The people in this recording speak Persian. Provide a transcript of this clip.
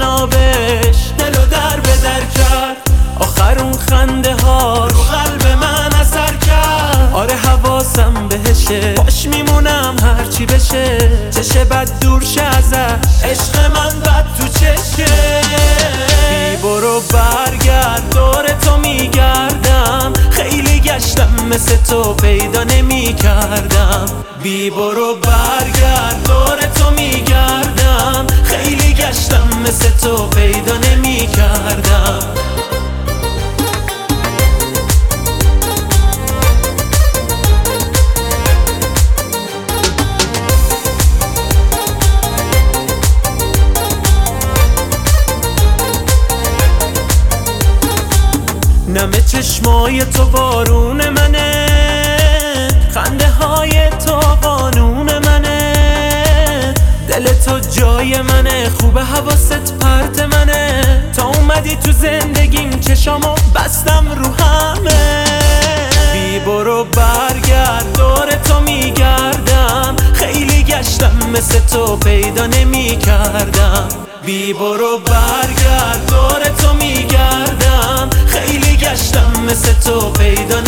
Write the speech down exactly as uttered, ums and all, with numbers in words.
جنابش دلو در به در کرد. آخر اون خنده ها رو قلب من اثر کرد. آره حواسم بهشه، باش میمونم هرچی بشه. چشه بد دور شه ازش، عشق من بد تو چشه. بی برو برگرد، دور تو میگردم. خیلی گشتم مثل تو پیدا نمی کردم. بی برو برگرد، دور تو میگردم. خیلی گشتم مثل تو پیدا نمی کردم. نمه چشمای تو بارون منه، خنده های تو قانون منه. دل تو جای منه، خوب حواست پرت منه. تا اومدی تو زندگیم چشامو بستم رو همه. بی برو برگرد، دور تو میگردم. خیلی گشتم مثل تو پیدا نمی کردم. بی برو برگرد، دور تو میگردم. خیلی گشتم مثل تو پیدا